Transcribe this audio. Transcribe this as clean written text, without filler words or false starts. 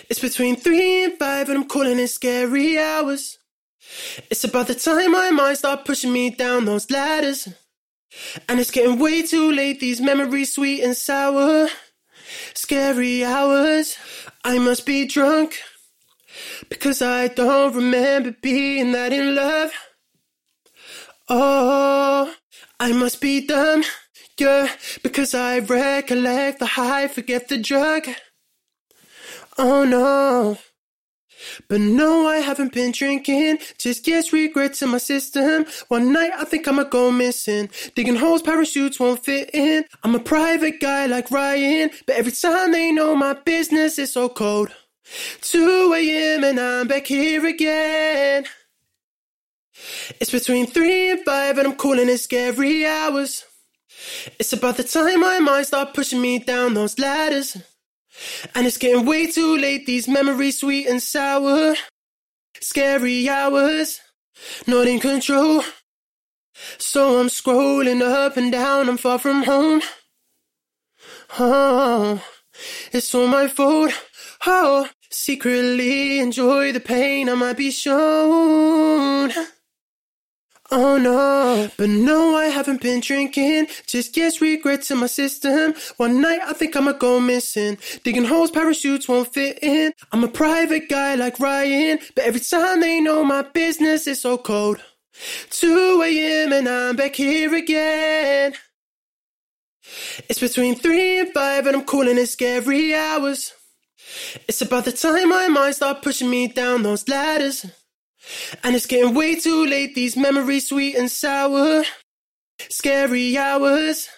It's between 3 and 5 and I'm calling it scary hours. It's about the time my mind start pushing me down those ladders. And it's getting way too late, these memories sweet and sour. Scary hours, I must be drunk, because I don't remember being that in love. Oh, I must be dumb, yeah, because I recollect the high, forget the drug. Oh no. But no, I haven't been drinking, just gets regrets in my system. One night I think I'ma go missing, digging holes parachutes won't fit in. I'm a private guy like Ryan, but every time they know my business it's so cold. 2 a.m. and I'm back here again. It's between 3 and 5 and I'm calling it scary hours. It's about the time my mind start pushing me down those ladders. And it's getting way too late, these memories sweet and sour. Scary hours, not in control. So I'm scrolling up and down, I'm far from home. Oh, it's all my fault. Oh, secretly enjoy the pain I might be shown. Oh no, but no, I haven't been drinking, just gets regrets in my system. One night I think I'ma go missing, digging holes parachutes won't fit in. I'm a private guy like Ryan, but every time they know my business it's so cold. 2 a.m. and I'm back here again. It's between 3 and 5 and I'm calling it scary hours. It's about the time my mind start pushing me down those ladders. And it's getting way too late, these memories sweet and sour. Scary hours,